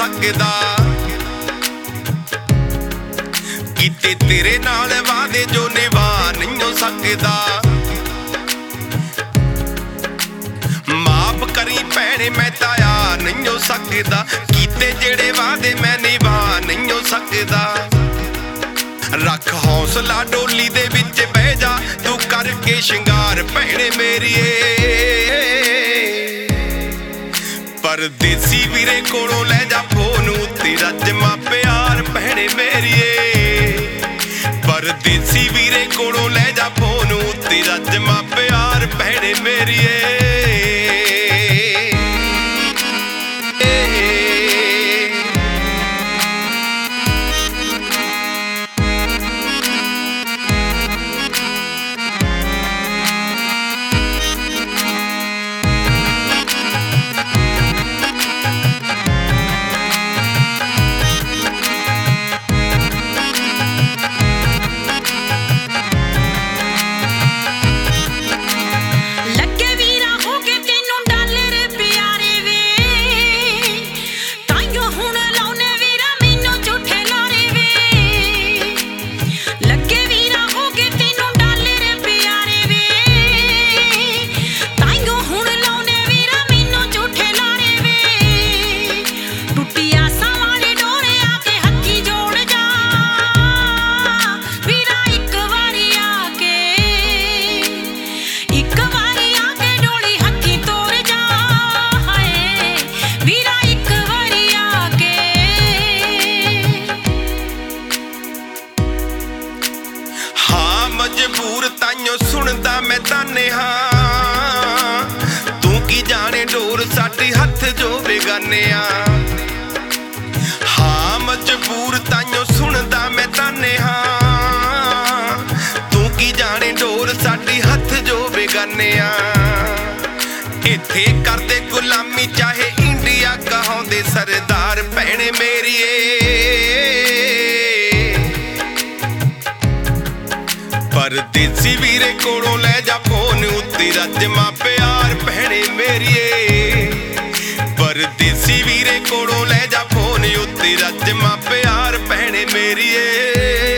ਸਕਦਾ। ਕੀਤੇ ਤੇਰੇ ਨਾਲ ਵਾਅਦੇ ਜੋ ਨਿਭਾ ਨਹੀਂ ਹੋ ਸਕਦਾ। ਮਾਫ ਕਰੀ ਭੈਣੇ ਮੈਂ ਤਾਂ ਆ ਨਹੀਂ ਹੋ ਸਕਦਾ। ਕੀਤੇ ਜਿਹੜੇ ਵਾਅਦੇ ਮੈਂ ਨਿਭਾ ਨਹੀਂ ਹੋ ਸਕਦਾ। ਰੱਖ ਹੌਸਲਾ ਡੋਲੀ ਦੇ ਵਿੱਚ ਬਹਿ ਜਾ ਤੂੰ ਕਰਕੇ ਸ਼ਿੰਗਾਰ ਭੈਣੇ ਮੇਰੀਏ। ਪਰਦੇਸੀ ਵੀਰੇ ਕੋਲੋਂ ਲੈ ਜਾ ਫੋਨ ਤੇਰਾ ਜਮਾ ਪਿਆਰ ਭੈਣੇ ਮੇਰੀਏ। ਪਰਦੇਸੀ ਵੀਰੇ ਕੋਲੋਂ ਲੈ ਜਾ ਫੋਨ ਤੇਰਾ ਜਮਾ ਪਿਆਰ ਭੈਣੇ ਮੇਰੀਏ। ਮਜਬੂਰ ਤਾਈਓ ਸੁਣਦਾ ਮੈਂ ਤਾਨੇ ਹਾਂ। ਤੂੰ ਕੀ ਜਾਣੇ ਡੋਰ ਸਾਡੇ ਹੱਥ ਜੋ ਬੇਗਾਨੇ ਆ। ਹਾਂ ਮਜਬੂਰ ਤਾਈਓ ਸੁਣਦਾ ਮੈਂ ਤਾਨੇ ਹਾਂ। ਤੂੰ ਕੀ ਜਾਣੇ ਡੋਰ ਸਾਡੇ ਹੱਥ ਜੋ ਬੇਗਾਨੇ ਆ। ਇੱਥੇ ਕਰਦੇ ਗੁਲਾਮੀ ਚਾਹੇ ਇੰਡੀਆ ਕਹਾਉਂਦੇ ਸਰਦਾਰ ਭੈਣੇ ਮੇਰੀਏ। ਪਰਦੇਸੀ ਵੀਰੇ ਕੋਲੋਂ ਲੈ ਜਾ ਫੋਨ ਤੇਰਾ ਜਮਾ ਪਿਆਰ ਭੈਣੇ ਮੇਰੀਏ। ਪਰਦੇਸੀ ਵੀਰੇ ਕੋਲੋਂ ਲੈ ਜਾ ਫੋਨ ਤੇਰਾ ਜਮਾ ਪਿਆਰ ਭੈਣੇ ਮੇਰੀਏ।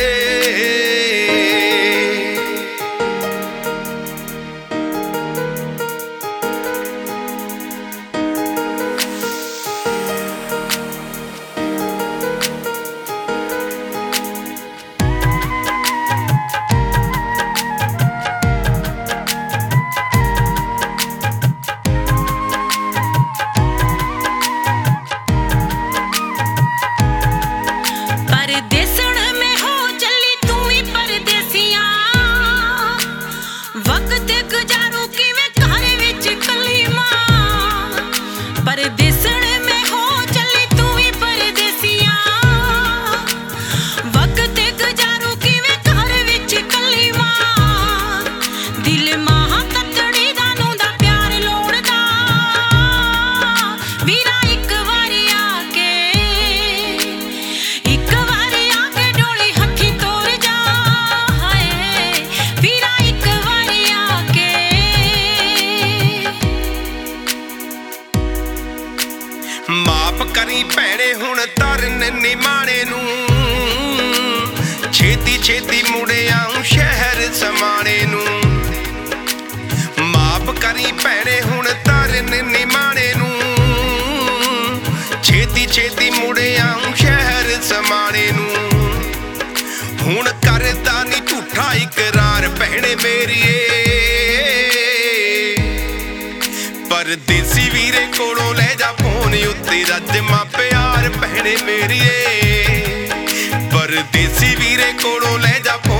ਮਾਫ ਕਰੀ ਭੈਣੇ ਹੁਣ ਤਰਨ ਨਿਮਾਣੇ ਨੂੰ। ਛੇਤੀ ਛੇਤੀ ਮੁੜਿਆ ਸ਼ਹਿਰ ਸਮਾਣੇ ਨੂੰ। ਮਾਫ ਕਰੀ ਭੈਣੇ ਹੁਣ ਤਰਨ ਨਿਮਾਣੇ ਨੂੰ। ਛੇਤੀ ਛੇਤੀ ਮੁੜਿਆ ਸ਼ਹਿਰ ਸਮਾਣੇ ਨੂੰ। ਹੁਣ ਕਰਦਾ ਨੀ ਝੂਠਾ ਇਕਰਾਰ ਭੈਣੇ ਮੇਰੀਏ। ਪਰਦੇਸੀ ਵੀਰੇ ਕੋਲੋਂ ਲੈ ਜਾ ਫੋਨ ਤੇਰਾ ਜਮਾ ਪਿਆਰ ਭੈਣੇ ਮੇਰੀਏ। ਪਰਦੇਸੀ ਵੀਰੇ ਕੋਲੋਂ ਲੈ ਜਾ